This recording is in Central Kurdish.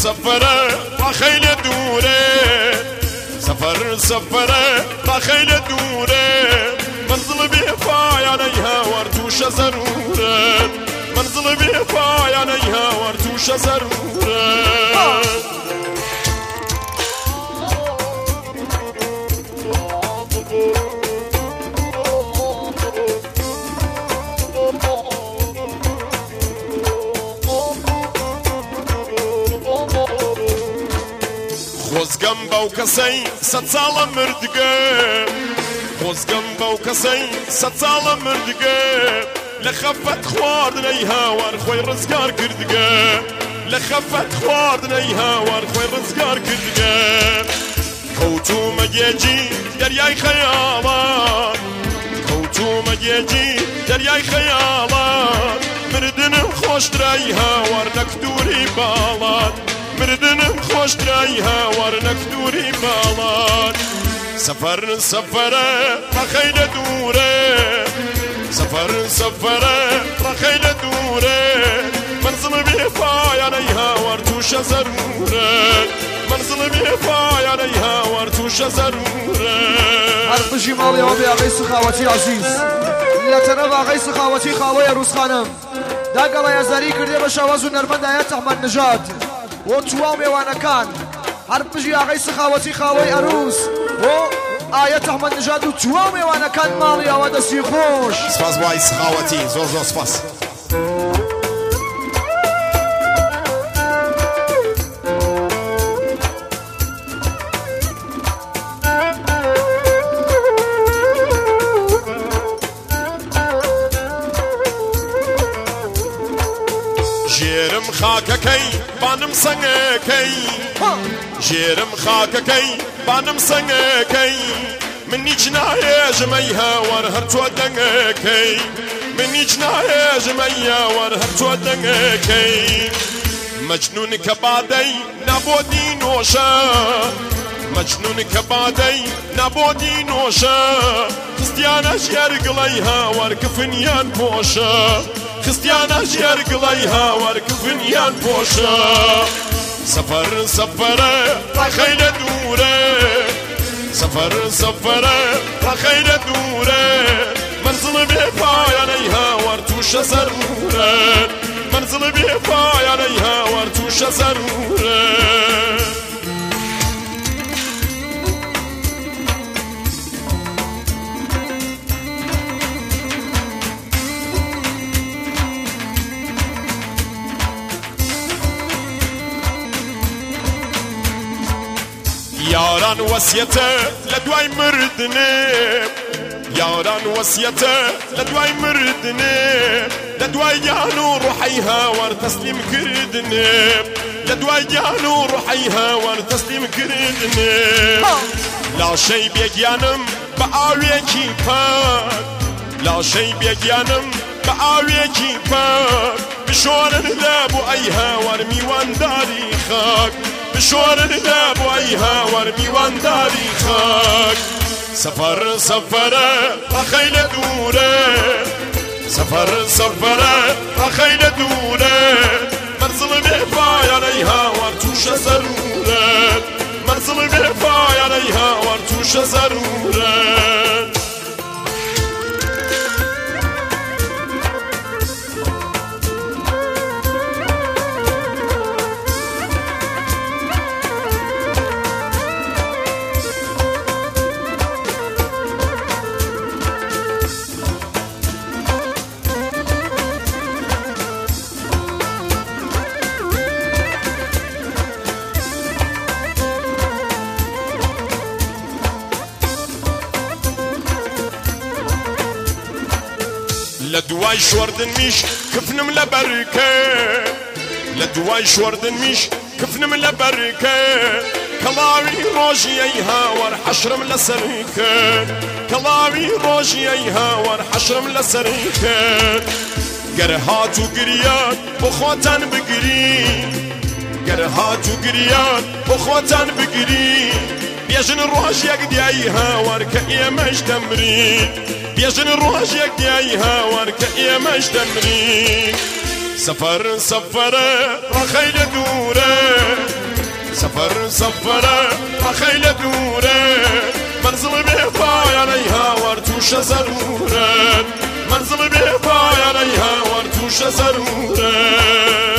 سفره با خیل دوره سفره با خیل دوره منزل بی پایانه ور توش ضروره منزل بی پایانه ور توش ضروره خۆزگەم بەو کەسەی سەد ساڵە مردگە خۆزگەم بەو کەسەی سەد ساڵە مردگە لە خەفەت خواردنەی هاوار خۆی ڕزگار کردگە لە خەفەت خواردنەی هاوار خۆی ڕزگار کردگە کەوتومە گێجی دەریای خەیاڵات کەوتومە گێجی دەریای خەیاڵات مردنم خۆشترای هاوار نەکدوری باڵات مردنم خۆشترای هاوار نەکدوری باڵات سەفەرە ڕەخەی لە دوورە سەفەرە ڕەخەی لە دوورە منزڵ بێ پایانەی هاوار تووشە زەرورە منزڵ بێ پایانەی هاوار تووشە زەرورە هەر بژی ماڵیەوە بێ ئاغای سخاوەتی عەزیز لە تەنەڤ ئاغای سخاوەتی خاوەی عەروسخانم داگەڵە یازداری کردێ بە شێواز و نەرمەند ئایەت ئەحمەد نژاد و تواو میوانەکان هەر پژی ئاغای سخاوەتی خاوەی ئەروس و ئایەت ئەحمەد نژاد و تواو میوانەکان ماڵیەوە دەستی خۆش سپاس بۆ ئای سخاوەتی زۆر زۆر سپاس ژێرم خاکەکەی بانم سەنگەکەی ژێرم خاکەکەی بانم سەنگەکەی من هیچ ناهێژمەی هاوار هەر تۆ دەنگەکەی من هیچ ناهێژمەی هاوار هەر تۆ دەنگەکەی مەجنون کە بادەی نابۆدی نۆشە مەجنون کە بادەی نابۆدی نۆشە خستیانە ژێرگڵەی هاوار کفنیان پۆشە خستیانە ژێرگڵەی هاوار کفنیان پۆشە سەفەرە ڕەخەی لە دوورە سەفەرە ڕەخەی لە دوورە منزڵ بێ پایانەی هاوار تووشە زەرورە منزڵ بێ پایانەی هاوار تووشە زەرورە یاران وەسیەتە لە دوای مردنێ یاران وەسیەتە لە دوای مردنێ لە دوای گیان و ڕوحەی هاوار تەسلیم کردنێ لە دوای گیان و ڕوحەی هاوار تەسلیم کردنێ لاشەی بێگیانم بە ئاوێکی پاک لاشەی بێگیانم بە ئاوێکی پاک بشۆرن لە بۆ ئەی هاوار میوانداری خاک بشۆرن لە بۆ ئەی هاوار میوانداری خاک سەفەرە ڕەخەی لە دوورە سەفەرە ڕەخەی لە دوورە منزڵ بێ پایانەی هاوار تووشە زەرورە منزڵ بێ پایانەی هاوار تووشە زەرورە لە دوای شوردن میش کفنم لە بەرکە لە دوای شوردن میش کفنم لە بەرکە کەڵاوی ڕۆژی ئەی هاوار حەشرم لەسەر کرد کەڵاوی ڕۆژی ئەی هاوار حەشرم لەسەر کرد گەر هات و گریان بۆ خۆتان بگری گەر هات و گریان بۆ خۆتان بگری بێژن ڕۆژێک دیایی هاوار کە ئێمەش دەمرین بێژن ڕۆژێک دیایی هاوار کە ئێمەش دەمرین سفر سفره خیلی دوره سفر سفره خیلی دوره منزل به پایانی هاور توش ضروره منزل به پایانی هاور توش ضروره